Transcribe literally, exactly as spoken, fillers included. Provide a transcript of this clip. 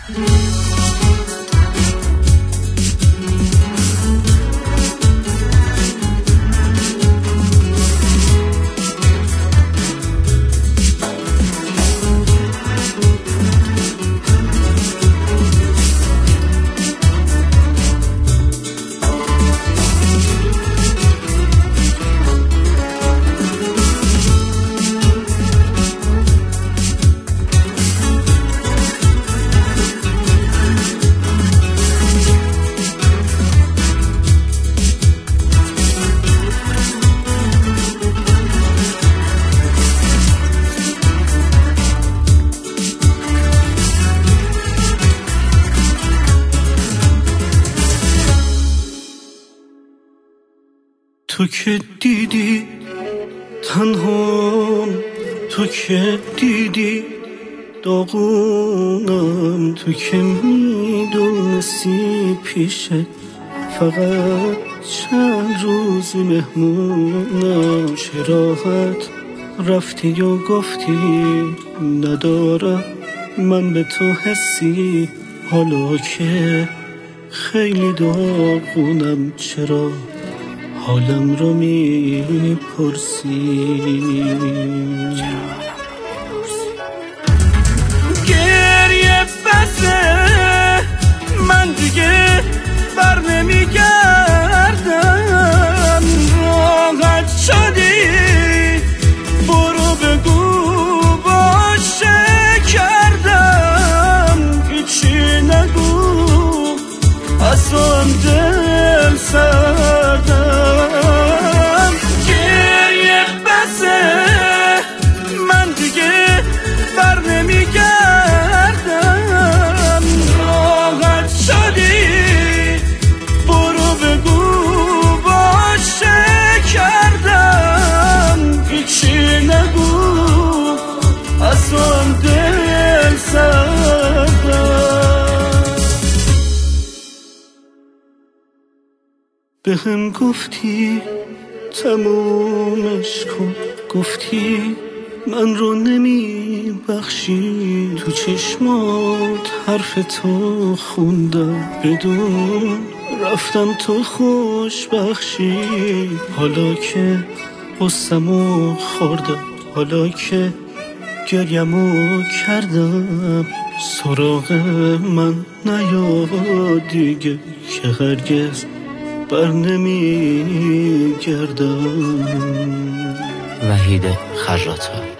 تو که دیدی تنهام، تو که دیدی داغونم، تو که میدونستی پیشت فقط چند روز مهمونم، چراحت رفتی و گفتی ندارم من به تو حسی، حالا که خیلی داغونم چرا حالم رو میپرسی؟ گریه بسه من دیگه بر نمیگردم، راحت شدی برو بگو باشه کردم، هیچی نگو اصلا دل سردم. گریه بسه من دیگه بر نمیگردم، راحت شدی برو بگو باشه کردم، هیچی نگو اصلا دل سردم. به هم گفتی تمومش کن، گفتی من رو نمی بخشی، تو چشمات حرف تو خوندم بدون رفتم تو خوش بخشی، حالا که قصمو خوردم، حالا که گریمو کردم، سراغ من نیا دیگه که هرگز بر نمی گردم. وحید خجاط‌ها.